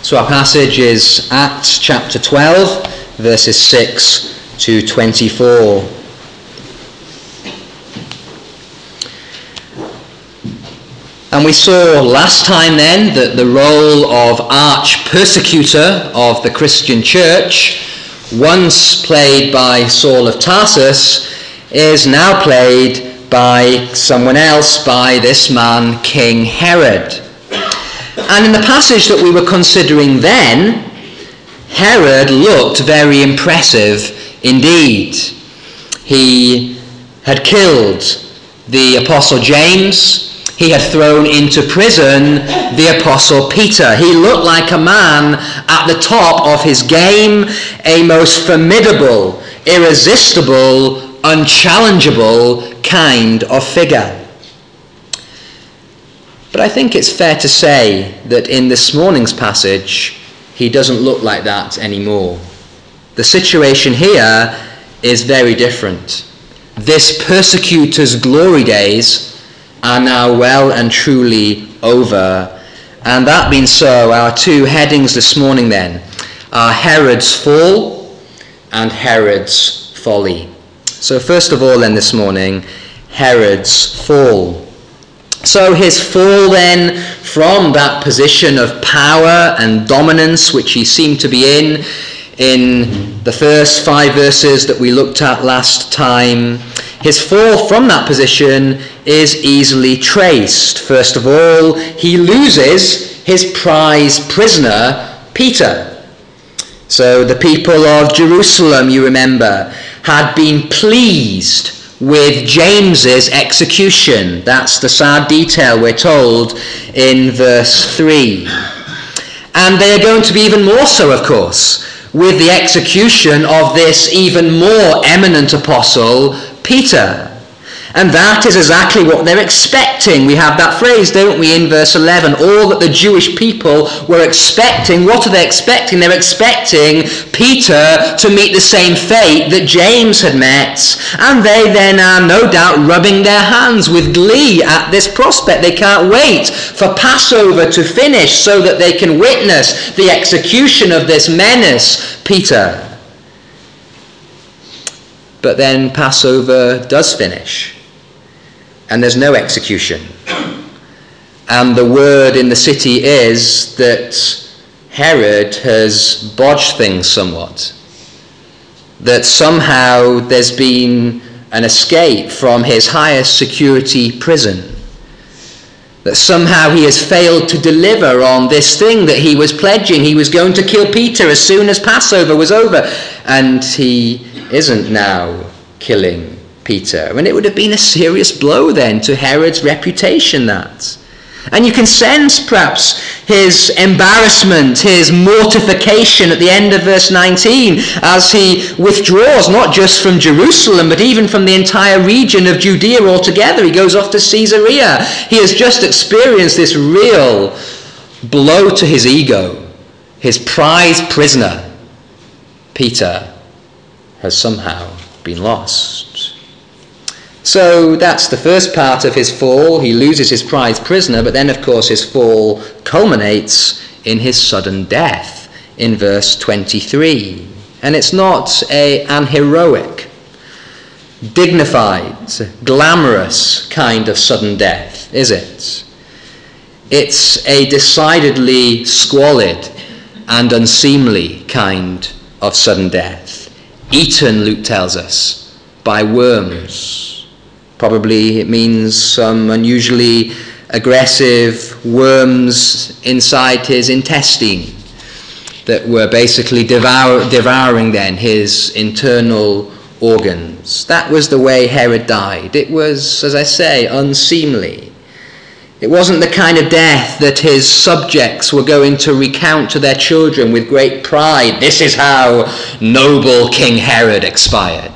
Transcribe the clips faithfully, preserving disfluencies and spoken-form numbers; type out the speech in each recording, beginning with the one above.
So our passage is Acts chapter twelve, verses six to twenty-four. And we saw last time then that the role of arch-persecutor of the Christian church, once played by Saul of Tarsus, is now played by someone else, by this man, King Herod. And in the passage that we were considering then, Herod looked very impressive indeed. He had killed the Apostle James. He had thrown into prison the Apostle Peter. He looked like a man at the top of his game, a most formidable, irresistible, unchallengeable kind of figure. But I think it's fair to say that in this morning's passage, he doesn't look like that anymore. The situation here is very different. This persecutor's glory days are now well and truly over. And that being so, our two headings this morning then are Herod's fall and Herod's folly. So first of all then this morning, Herod's fall. So his fall then from that position of power and dominance which he seemed to be in, in the first five verses that we looked at last time, his fall from that position is easily traced. First of all, he loses his prize prisoner, Peter. So the people of Jerusalem, you remember, had been pleased with James's execution. That's the sad detail we're told in verse three. And they are going to be even more so, of course, with the execution of this even more eminent apostle, Peter. And that is exactly what they're expecting. We have that phrase, don't we, in verse eleven. All that the Jewish people were expecting. What are they expecting? They're expecting Peter to meet the same fate that James had met. And they then are no doubt rubbing their hands with glee at this prospect. They can't wait for Passover to finish so that they can witness the execution of this menace, Peter. But then Passover does finish. And there's no execution. And the word in the city is that Herod has bodged things somewhat. That somehow there's been an escape from his highest security prison. That somehow he has failed to deliver on this thing that he was pledging. He was going to kill Peter as soon as Passover was over. And he isn't now killing Peter. And it would have been a serious blow then to Herod's reputation, that. And you can sense perhaps his embarrassment, his mortification at the end of verse nineteen as he withdraws not just from Jerusalem but even from the entire region of Judea altogether. He goes off to Caesarea. He has just experienced this real blow to his ego. His prized prisoner, Peter, has somehow been lost. So that's the first part of his fall. He loses his prized prisoner, but then of course his fall culminates in his sudden death in verse twenty-three. And it's not a, an heroic, dignified, glamorous kind of sudden death, is it? It's a decidedly squalid and unseemly kind of sudden death. Eaten, Luke tells us, by worms. Probably it means some unusually aggressive worms inside his intestine that were basically devour, devouring then his internal organs. That was the way Herod died. It was, as I say, unseemly. It wasn't the kind of death that his subjects were going to recount to their children with great pride. This is how noble King Herod expired.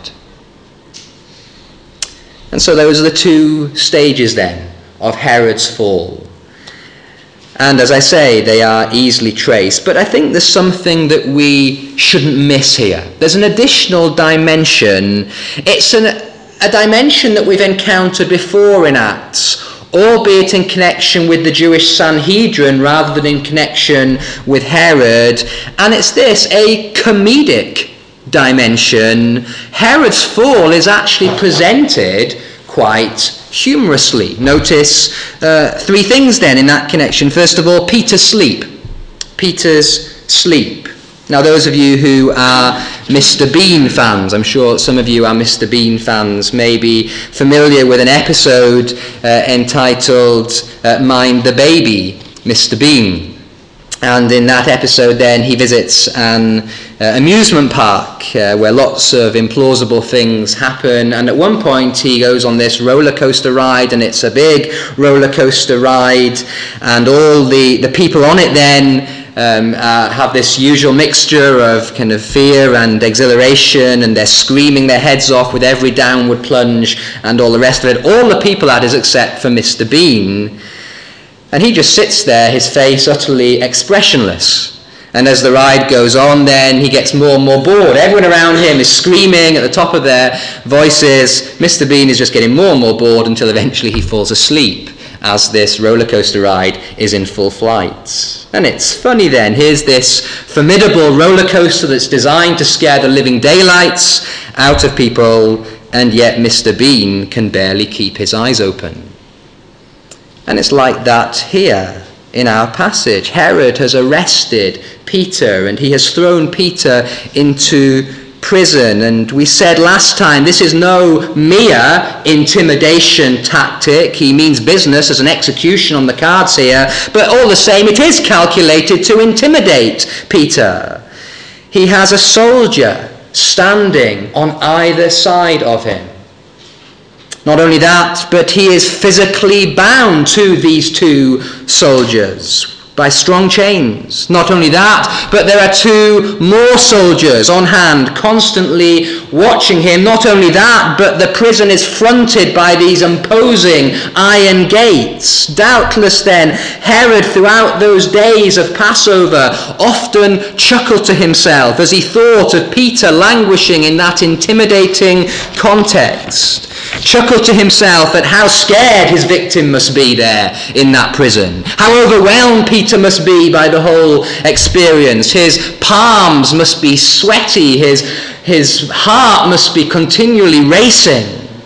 And so those are the two stages then of Herod's fall. And as I say, they are easily traced. But I think there's something that we shouldn't miss here. There's an additional dimension. It's an, a dimension that we've encountered before in Acts, albeit in connection with the Jewish Sanhedrin rather than in connection with Herod. And it's this, a comedic dimension. Herod's fall is actually presented quite humorously. Notice uh, three things then in that connection. First of all, Peter's sleep. Peter's sleep. Now, those of you who are Mister Bean fans, I'm sure some of you are Mister Bean fans, may be familiar with an episode uh, entitled uh, Mind the Baby, Mister Bean. And in that episode then he visits an uh, amusement park uh, where lots of implausible things happen, and at one point he goes on this roller coaster ride, and it's a big roller coaster ride, and all the, the people on it then Um, uh, have this usual mixture of kind of fear and exhilaration, and they're screaming their heads off with every downward plunge and all the rest of it. All the people at is except for Mister Bean, and he just sits there, his face utterly expressionless. And as the ride goes on then, he gets more and more bored. Everyone around him is screaming at the top of their voices. Mister Bean is just getting more and more bored until eventually he falls asleep as this roller coaster ride is in full flight. And it's funny then, here's this formidable roller coaster that's designed to scare the living daylights out of people, and yet Mister Bean can barely keep his eyes open. And it's like that here in our passage. Herod has arrested Peter, and he has thrown Peter into prison, and we said last time this is no mere intimidation tactic. He means business as an execution on the cards here, but all the same it is calculated to intimidate Peter. He has a soldier standing on either side of him. Not only that, but he is physically bound to these two soldiers by strong chains. Not only that, but there are two more soldiers on hand constantly watching him. Not only that, but the prison is fronted by these imposing iron gates. Doubtless then, Herod throughout those days of Passover often chuckled to himself as he thought of Peter languishing in that intimidating context. Chuckled to himself at how scared his victim must be there in that prison. How overwhelmed Peter must be by the whole experience. His palms must be sweaty. His, his heart must be continually racing.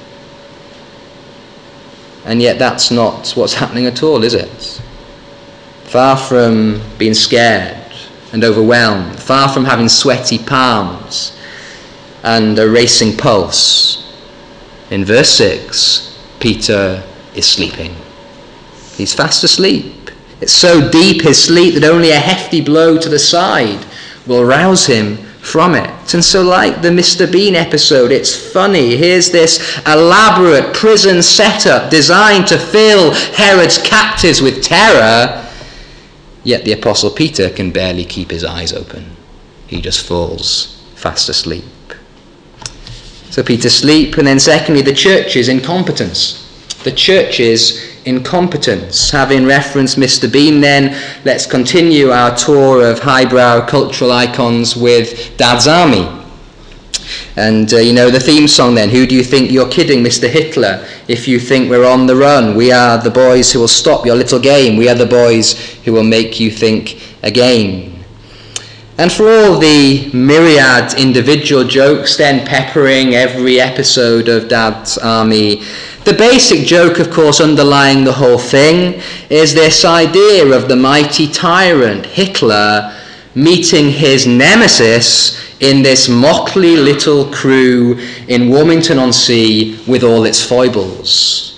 And yet that's not what's happening at all, is it? Far from being scared and overwhelmed, far from having sweaty palms and a racing pulse, in verse six, Peter is sleeping. He's fast asleep. It's so deep his sleep that only a hefty blow to the side will rouse him from it. And so like the Mister Bean episode, it's funny. Here's this elaborate prison setup designed to fill Herod's captives with terror, yet the Apostle Peter can barely keep his eyes open. He just falls fast asleep. So Peter's sleep, and then secondly, the church's incompetence. The church's incompetence. Having referenced Mister Bean then, let's continue our tour of highbrow cultural icons with Dad's Army. And uh, you know the theme song then, who do you think you're kidding, Mister Hitler, if you think we're on the run? We are the boys who will stop your little game. We are the boys who will make you think again. And for all the myriad individual jokes then peppering every episode of Dad's Army, the basic joke, of course, underlying the whole thing is this idea of the mighty tyrant Hitler meeting his nemesis in this motley little crew in Warmington-on-Sea with all its foibles.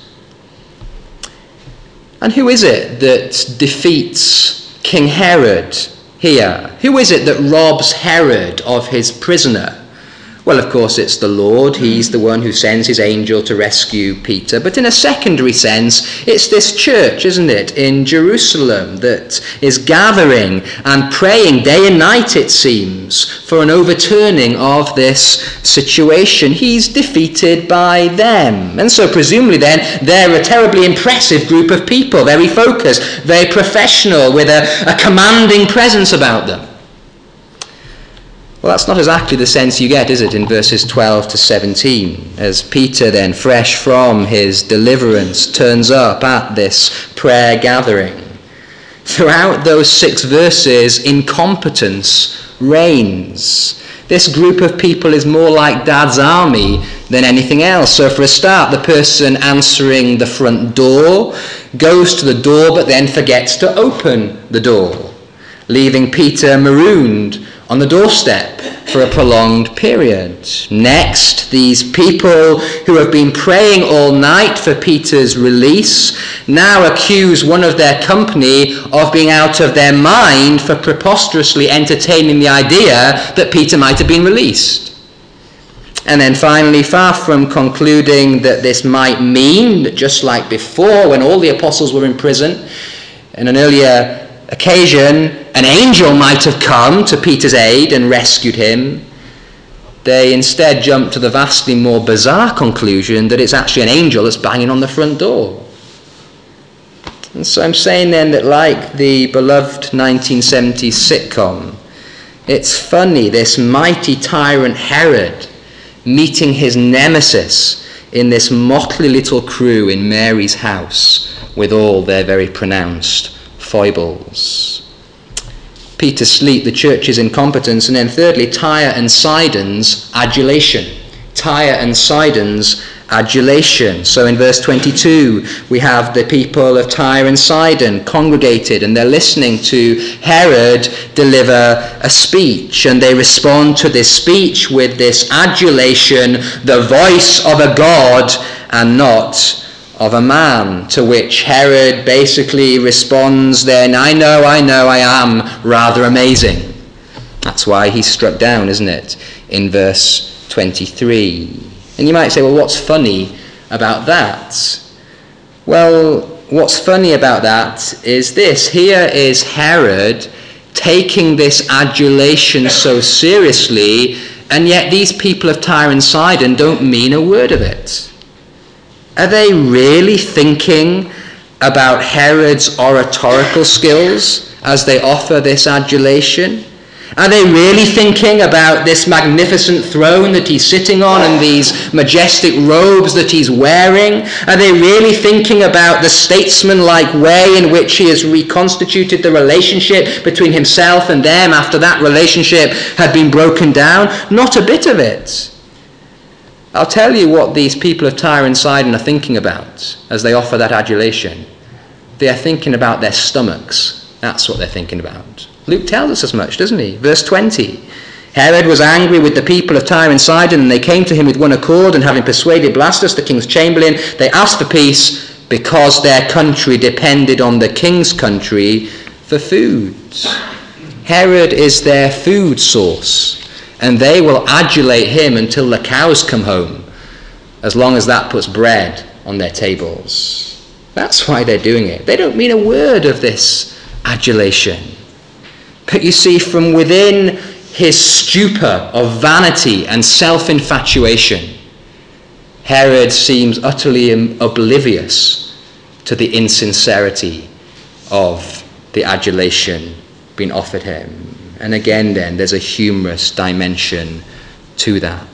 And who is it that defeats King Herod here? Who is it that robs Herod of his prisoner? Well, of course, it's the Lord. He's the one who sends his angel to rescue Peter. But in a secondary sense, it's this church, isn't it, in Jerusalem that is gathering and praying day and night, it seems, for an overturning of this situation. He's defeated by them. And so presumably then, they're a terribly impressive group of people, very focused, very professional, with a, a commanding presence about them. Well, that's not exactly the sense you get, is it, in verses twelve to seventeen, as Peter then, fresh from his deliverance, turns up at this prayer gathering. Throughout those six verses, incompetence reigns. This group of people is more like Dad's army than anything else. So for a start, the person answering the front door goes to the door but then forgets to open the door, leaving Peter marooned on the doorstep for a prolonged period. Next, these people who have been praying all night for Peter's release now accuse one of their company of being out of their mind for preposterously entertaining the idea that Peter might have been released. And then finally, far from concluding that this might mean that just like before when all the apostles were in prison, in an earlier occasion, an angel might have come to Peter's aid and rescued him, they instead jump to the vastly more bizarre conclusion that it's actually an angel that's banging on the front door. And so I'm saying then that, like the beloved nineteen seventies sitcom, it's funny, this mighty tyrant Herod meeting his nemesis in this motley little crew in Mary's house with all their very pronounced foibles. Peter's sleep, the church's incompetence, and then thirdly, Tyre and Sidon's adulation. Tyre and Sidon's adulation. So in verse twenty-two, we have the people of Tyre and Sidon congregated, and they're listening to Herod deliver a speech, and they respond to this speech with this adulation, the voice of a god and not of a man, to which Herod basically responds then, I know, I know, I am rather amazing. That's why he's struck down, isn't it, in verse twenty-three. And you might say, well, what's funny about that? Well, what's funny about that is this. Here is Herod taking this adulation so seriously, and yet these people of Tyre and Sidon don't mean a word of it. Are they really thinking about Herod's oratorical skills as they offer this adulation? Are they really thinking about this magnificent throne that he's sitting on and these majestic robes that he's wearing? Are they really thinking about the statesman-like way in which he has reconstituted the relationship between himself and them after that relationship had been broken down? Not a bit of it. I'll tell you what these people of Tyre and Sidon are thinking about as they offer that adulation. They are thinking about their stomachs. That's what they're thinking about. Luke tells us as much, doesn't he? Verse twenty. Herod was angry with the people of Tyre and Sidon, and they came to him with one accord, and having persuaded Blastus, the king's chamberlain, they asked for peace because their country depended on the king's country for food. Herod is their food source, and they will adulate him until the cows come home, as long as that puts bread on their tables. That's why they're doing it. They don't mean a word of this adulation. But you see, from within his stupor of vanity and self-infatuation, Herod seems utterly oblivious to the insincerity of the adulation being offered him. And again then, there's a humorous dimension to that.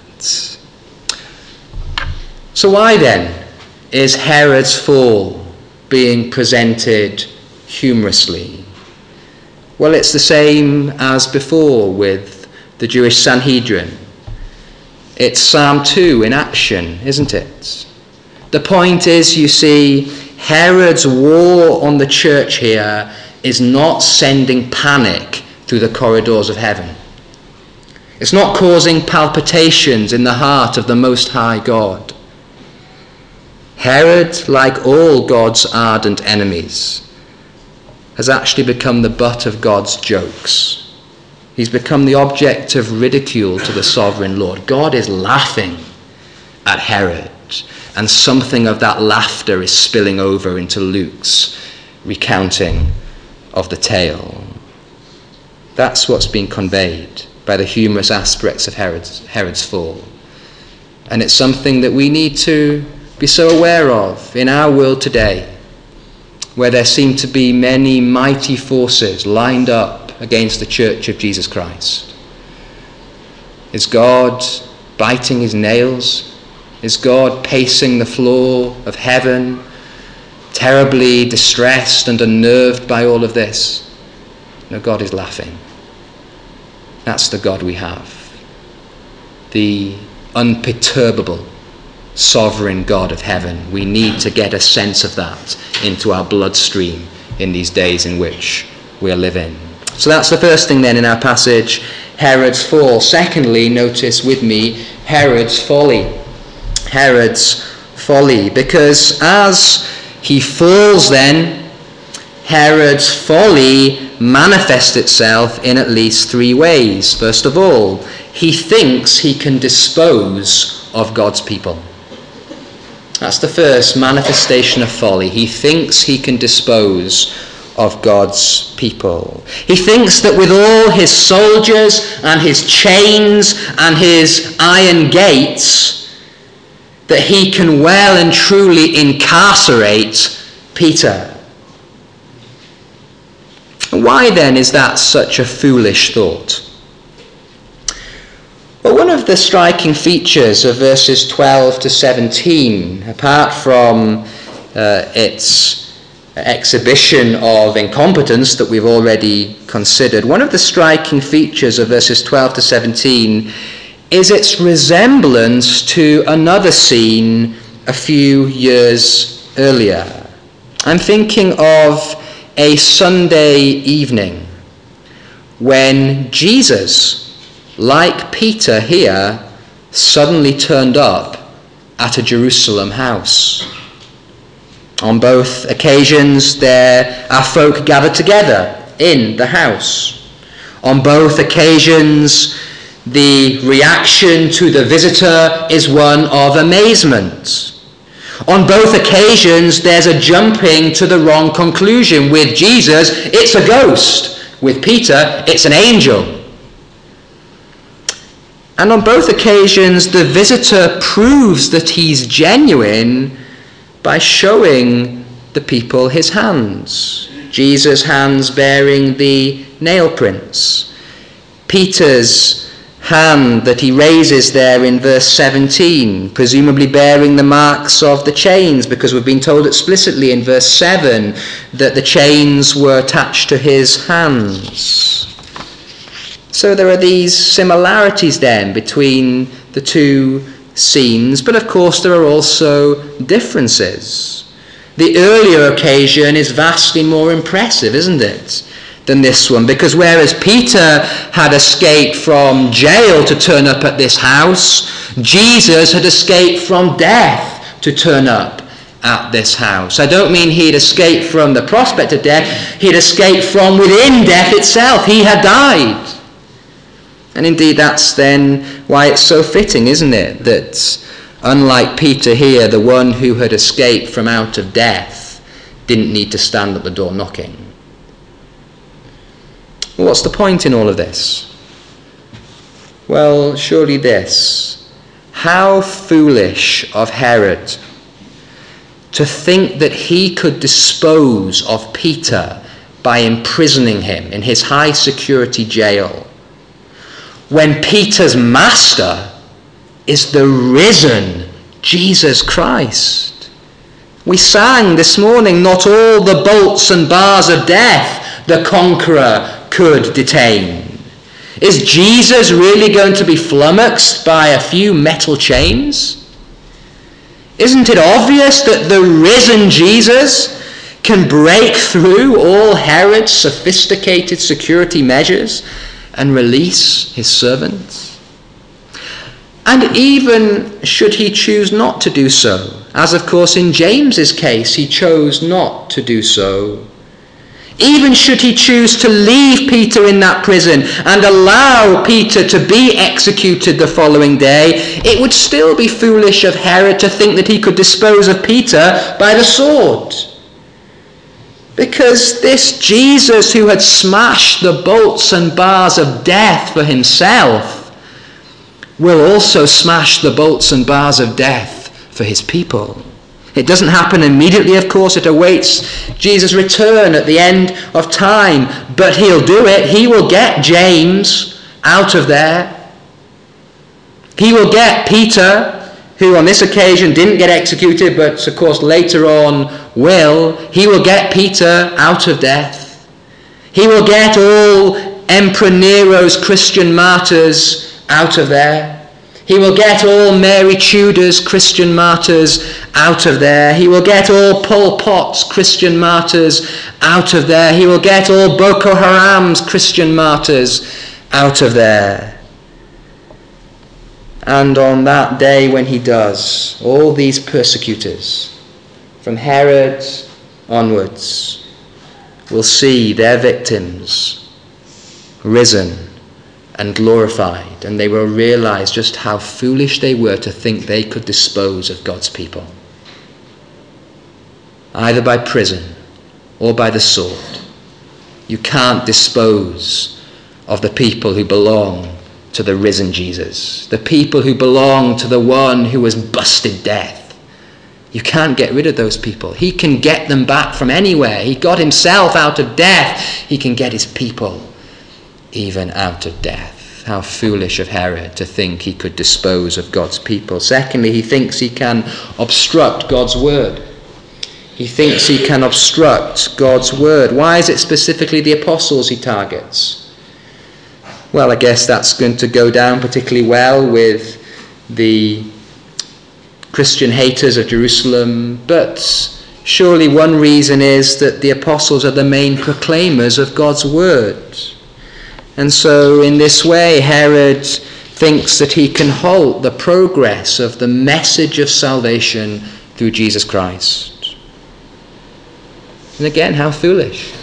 So why then is Herod's fall being presented humorously? Well, it's the same as before with the Jewish Sanhedrin. It's Psalm two in action, isn't it? The point is, you see, Herod's war on the church here is not sending panic through the corridors of heaven. It's not causing palpitations in the heart of the Most High God. Herod, like all God's ardent enemies, has actually become the butt of God's jokes. He's become the object of ridicule to the sovereign Lord. God is laughing at Herod, and something of that laughter is spilling over into Luke's recounting of the tale. That's what's being conveyed by the humorous aspects of Herod's, Herod's fall. And it's something that we need to be so aware of in our world today, where there seem to be many mighty forces lined up against the Church of Jesus Christ. Is God biting his nails? Is God pacing the floor of heaven, terribly distressed and unnerved by all of this? No, God is laughing. That's the God we have. The unperturbable, sovereign God of heaven. We need to get a sense of that into our bloodstream in these days in which we are living. So that's the first thing then in our passage, Herod's fall. Secondly, notice with me, Herod's folly. Herod's folly. Because as he falls then, Herod's folly manifests itself in at least three ways. First of all, he thinks he can dispose of God's people. That's the first manifestation of folly. He thinks he can dispose of God's people. He thinks that with all his soldiers and his chains and his iron gates, that he can well and truly incarcerate Peter. Why then is that such a foolish thought? Well, one of the striking features of verses twelve to seventeen, apart from uh, its exhibition of incompetence that we've already considered, one of the striking features of verses twelve to seventeen is its resemblance to another scene a few years earlier. I'm thinking of a Sunday evening when Jesus, like Peter here, suddenly turned up at a Jerusalem house. On both occasions there are folk gathered together in the house. On both occasions the reaction to the visitor is one of amazement. On both occasions there's a jumping to the wrong conclusion. With Jesus, it's a ghost. With Peter, it's an angel. And on both occasions the visitor proves that he's genuine by showing the people his hands. Jesus' hands bearing the nail prints. Peter's hand that he raises there in verse seventeen, presumably bearing the marks of the chains, because we've been told explicitly in verse seven that the chains were attached to his hands. So there are these similarities then between the two scenes, but of course there are also differences. The earlier occasion is vastly more impressive, isn't it, than this one, because whereas Peter had escaped from jail to turn up at this house, Jesus had escaped from death to turn up at this house. I don't mean he'd escaped from the prospect of death, he'd escaped from within death itself. He had died. And indeed that's then why it's so fitting, isn't it, that unlike Peter here, the one who had escaped from out of death didn't need to stand at the door knocking. Well, what's the point in all of this? Well, surely this: how foolish of Herod to think that he could dispose of Peter by imprisoning him in his high security jail, when Peter's master is the risen Jesus Christ. We sang this morning, not all the bolts and bars of death the conqueror could detain. Is Jesus really going to be flummoxed by a few metal chains? Isn't it obvious that the risen Jesus can break through all Herod's sophisticated security measures and release his servants? And even should he choose not to do so, as of course in James's case he chose not to do so, even should he choose to leave Peter in that prison and allow Peter to be executed the following day, it would still be foolish of Herod to think that he could dispose of Peter by the sword. Because this Jesus who had smashed the bolts and bars of death for himself will also smash the bolts and bars of death for his people. It doesn't happen immediately, of course. It awaits Jesus' return at the end of time. But he'll do it. He will get James out of there. He will get Peter, who on this occasion didn't get executed, but of course later on will. He will get Peter out of death. He will get all Emperor Nero's Christian martyrs out of there. He will get all Mary Tudor's Christian martyrs out of there. He will get all Pol Pot's Christian martyrs out of there. He will get all Boko Haram's Christian martyrs out of there. And on that day when he does, all these persecutors, from Herod onwards, will see their victims risen and glorified, and they will realize just how foolish they were to think they could dispose of God's people, either by prison or by the sword. You can't dispose of the people who belong to the risen Jesus, the people who belong to the one who has busted death. You can't get rid of those people. He can get them back from anywhere. He got himself out of death. He can get his people even out of death. How foolish of Herod to think he could dispose of God's people. Secondly, he thinks he can obstruct God's word. He thinks he can obstruct God's word. Why is it specifically the apostles he targets? Well, I guess that's going to go down particularly well with the Christian haters of Jerusalem, but surely one reason is that the apostles are the main proclaimers of God's word. And so in this way, Herod thinks that he can halt the progress of the message of salvation through Jesus Christ. And again, how foolish.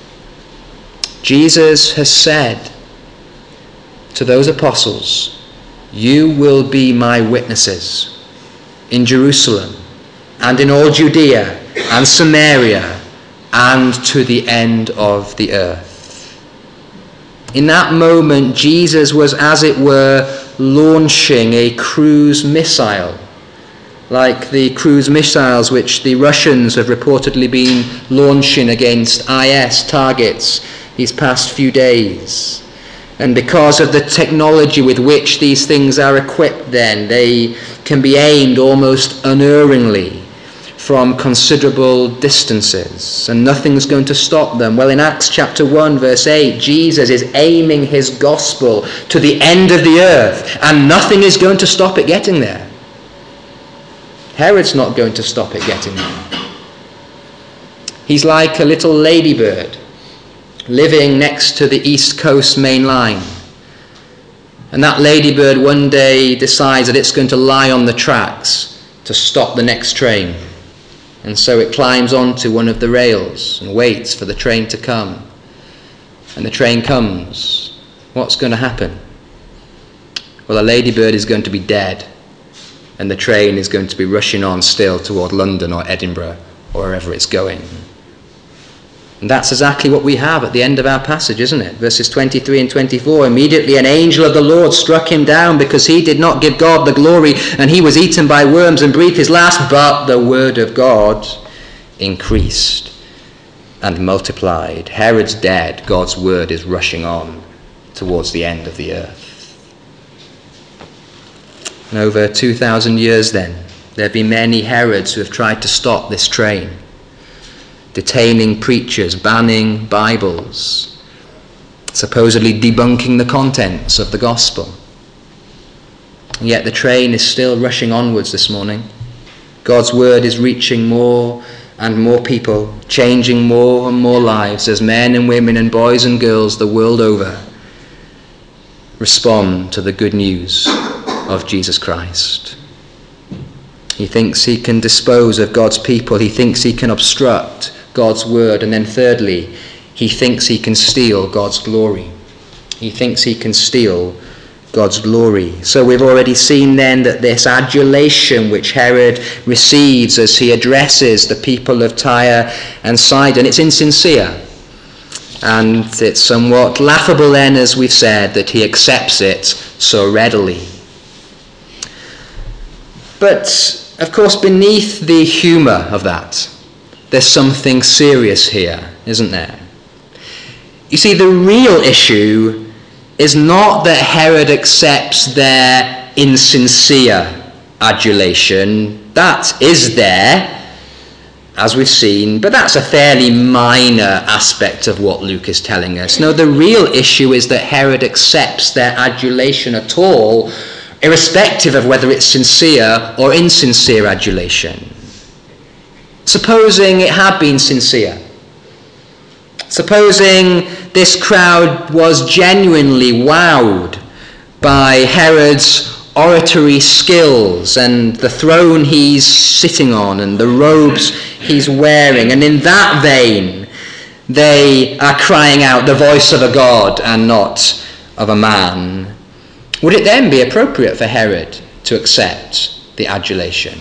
Jesus has said to those apostles, "You will be my witnesses in Jerusalem and in all Judea and Samaria and to the end of the earth." In that moment, Jesus was, as it were, launching a cruise missile, like the cruise missiles which the Russians have reportedly been launching against I S targets these past few days. And because of the technology with which these things are equipped then, they can be aimed almost unerringly from considerable distances, and nothing's going to stop them. Well, in Acts chapter one, verse eight, Jesus is aiming his gospel to the end of the earth, and nothing is going to stop it getting there. Herod's not going to stop it getting there. He's like a little ladybird living next to the East Coast main line. And that ladybird one day decides that it's going to lie on the tracks to stop the next train. And so it climbs onto one of the rails and waits for the train to come. And the train comes. What's going to happen? Well, a ladybird is going to be dead, and the train is going to be rushing on still toward London or Edinburgh or wherever it's going. And that's exactly what we have at the end of our passage, isn't it? Verses twenty-three and twenty-four. Immediately an angel of the Lord struck him down because he did not give God the glory, and he was eaten by worms and breathed his last. But the word of God increased and multiplied. Herod's dead. God's word is rushing on towards the end of the earth. And over two thousand years then, there have been many Herods who have tried to stop this train, detaining preachers, banning Bibles, supposedly debunking the contents of the gospel. And yet the train is still rushing onwards this morning. God's word is reaching more and more people, changing more and more lives as men and women and boys and girls the world over respond to the good news of Jesus Christ. He thinks he can dispose of God's people. He thinks he can obstruct God's word. And then thirdly, he thinks he can steal God's glory. He thinks he can steal God's glory. So we've already seen then that this adulation which Herod receives as he addresses the people of Tyre and Sidon, it's insincere. And it's somewhat laughable then, as we've said, that he accepts it so readily. But of course, beneath the humour of that, there's something serious here, isn't there? You see, the real issue is not that Herod accepts their insincere adulation. That is there, as we've seen, but that's a fairly minor aspect of what Luke is telling us. No, the real issue is that Herod accepts their adulation at all, irrespective of whether it's sincere or insincere adulation. Supposing it had been sincere, supposing this crowd was genuinely wowed by Herod's oratory skills and the throne he's sitting on and the robes he's wearing, and in that vein they are crying out the voice of a god and not of a man, would it then be appropriate for Herod to accept the adulation?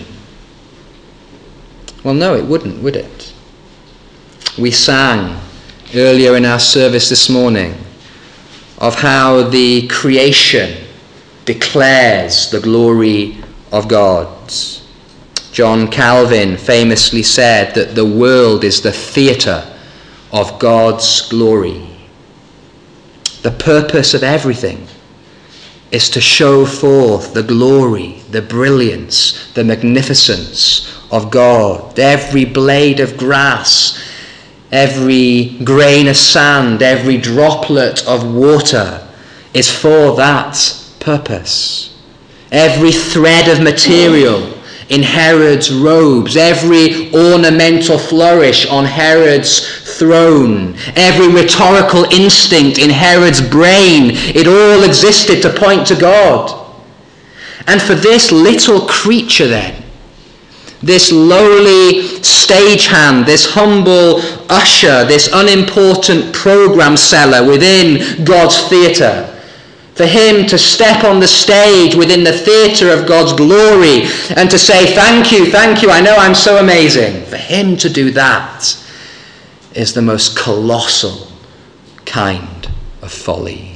Well, no, it wouldn't, would it? We sang earlier in our service this morning of how the creation declares the glory of God. John Calvin famously said that the world is the theatre of God's glory. The purpose of everything is to show forth the glory, the brilliance, the magnificence of God. Every blade of grass, every grain of sand, every droplet of water is for that purpose. Every thread of material in Herod's robes, every ornamental flourish on Herod's throne, every rhetorical instinct in Herod's brain, it all existed to point to God. And for this little creature then, this lowly stagehand, this humble usher, this unimportant program seller within God's theatre, for him to step on the stage within the theatre of God's glory and to say, thank you, thank you, I know I'm so amazing. For him to do that is the most colossal kind of folly.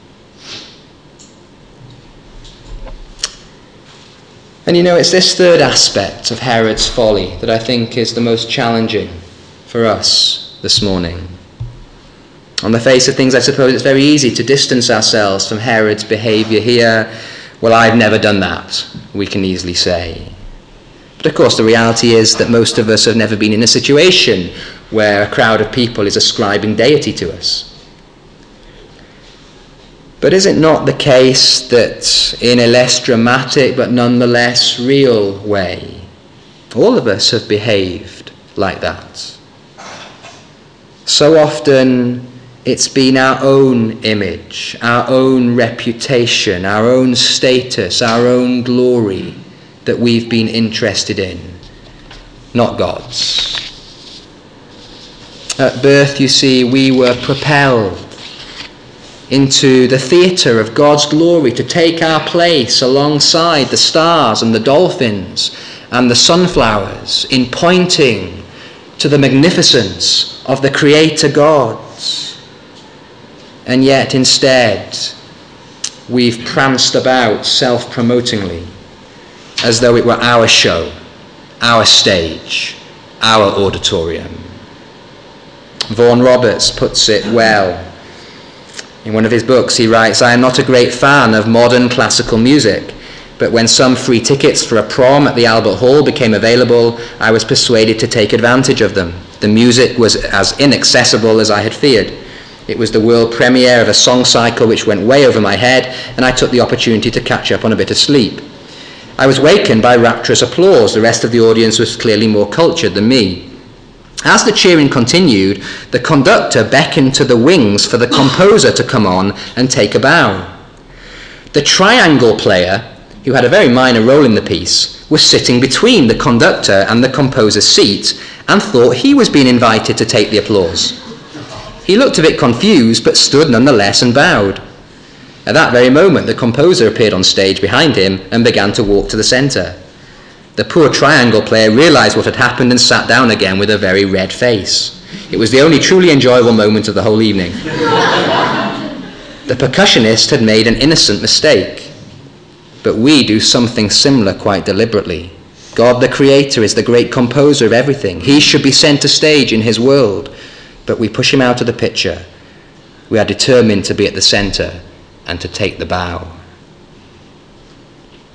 And you know, it's this third aspect of Herod's folly that I think is the most challenging for us this morning. On the face of things, I suppose it's very easy to distance ourselves from Herod's behaviour here. Well, I've never done that, we can easily say. But of course, the reality is that most of us have never been in a situation where a crowd of people is ascribing deity to us. But is it not the case that in a less dramatic but nonetheless real way, all of us have behaved like that? So often it's been our own image, our own reputation, our own status, our own glory that we've been interested in, not God's. At birth, you see, we were propelled into the theatre of God's glory to take our place alongside the stars and the dolphins and the sunflowers in pointing to the magnificence of the Creator God. And yet instead we've pranced about self-promotingly as though it were our show, our stage, our auditorium. Vaughan Roberts puts it well. In one of his books he writes, I am not a great fan of modern classical music, but when some free tickets for a prom at the Albert Hall became available, I was persuaded to take advantage of them. The music was as inaccessible as I had feared. It was the world premiere of a song cycle which went way over my head, and I took the opportunity to catch up on a bit of sleep. I was wakened by rapturous applause. The rest of the audience was clearly more cultured than me. As the cheering continued, the conductor beckoned to the wings for the composer to come on and take a bow. The triangle player, who had a very minor role in the piece, was sitting between the conductor and the composer's seat and thought he was being invited to take the applause. He looked a bit confused, but stood nonetheless and bowed. At that very moment, the composer appeared on stage behind him and began to walk to the centre. The poor triangle player realised what had happened and sat down again with a very red face. It was the only truly enjoyable moment of the whole evening. The percussionist had made an innocent mistake, but we do something similar quite deliberately. God the Creator is the great composer of everything. He should be centre stage in his world, but we push him out of the picture. We are determined to be at the centre and to take the bow.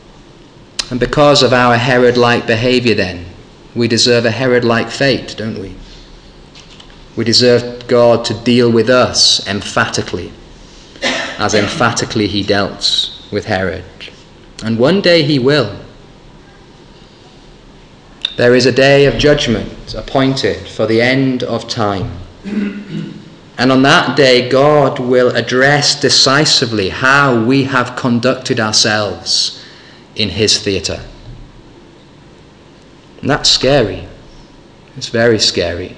And because of our Herod-like behaviour then, we deserve a Herod-like fate, don't we? We deserve God to deal with us emphatically, as emphatically he dealt with Herod. And one day he will. There is a day of judgment appointed for the end of time. And on that day, God will address decisively how we have conducted ourselves in his theatre. And that's scary. It's very scary.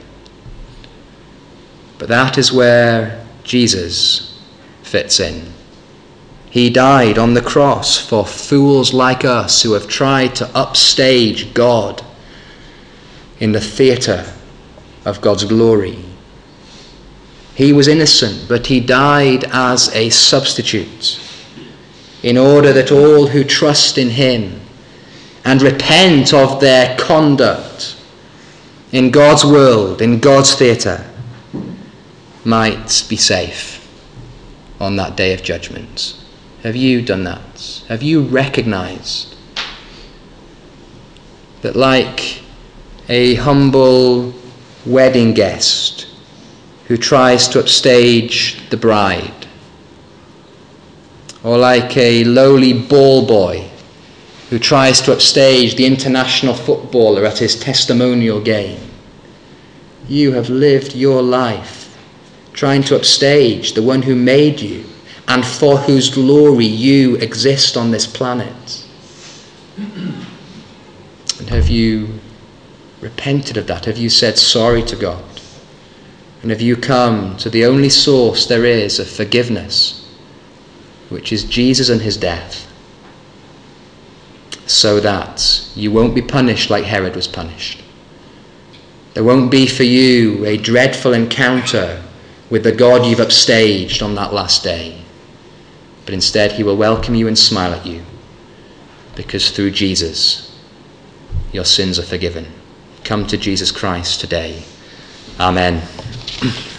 But that is where Jesus fits in. He died on the cross for fools like us who have tried to upstage God in the theatre of God's glory. He was innocent, but he died as a substitute in order that all who trust in him and repent of their conduct in God's world, in God's theatre, might be safe on that day of judgment. Have you done that? Have you recognized that, like a humble wedding guest who tries to upstage the bride, or like a lowly ball boy who tries to upstage the international footballer at his testimonial game, you have lived your life trying to upstage the one who made you and for whose glory you exist on this planet? And have you repented of that? Have you said sorry to God? And have you come to the only source there is of forgiveness, which is Jesus and his death, so that you won't be punished like Herod was punished? There won't be for you a dreadful encounter with the God you've upstaged on that last day, but instead he will welcome you and smile at you, because through Jesus your sins are forgiven. Come to Jesus Christ today. Amen.